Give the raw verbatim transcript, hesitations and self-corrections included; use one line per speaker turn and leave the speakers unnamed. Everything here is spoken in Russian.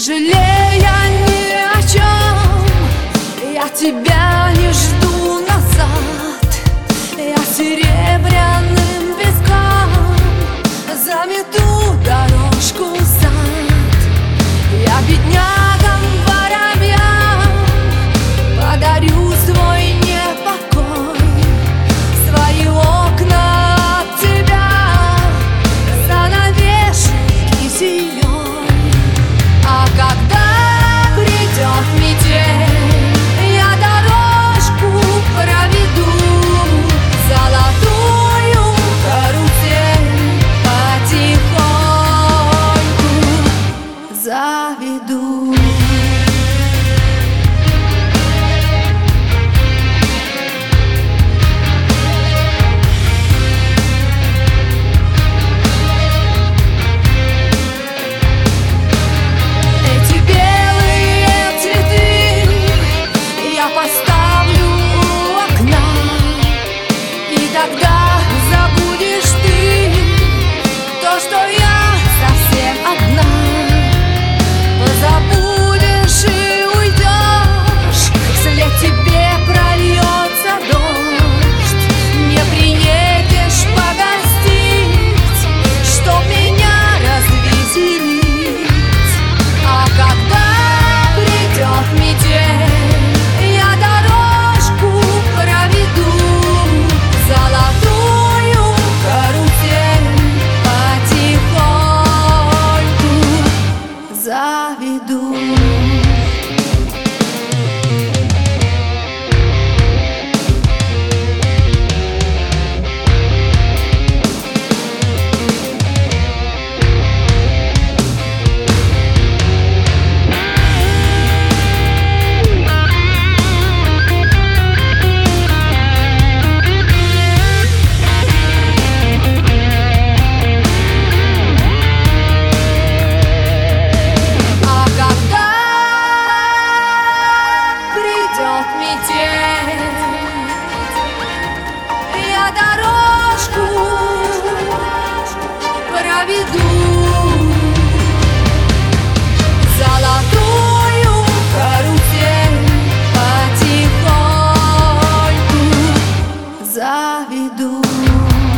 жалея ни о чем, я тебя не жду назад. Я серебряным песком замету дорожку в сад. Я беднягам воробьям подарю свой непокой, свои окна от тебя занавешенки зией. А когда придет метель, я дорожку проведу, золотую карусель потихоньку заведу. Поставлю у окна, и тогда забудешь ты то, что я совсем одна. Забудешь и уйдешь, вслед тебе прольется дождь. Не приедешь погостить, чтоб меня развеселить. А когда придет метель, заведу. Я дорожку проведу, золотую карусель потихоньку заведу.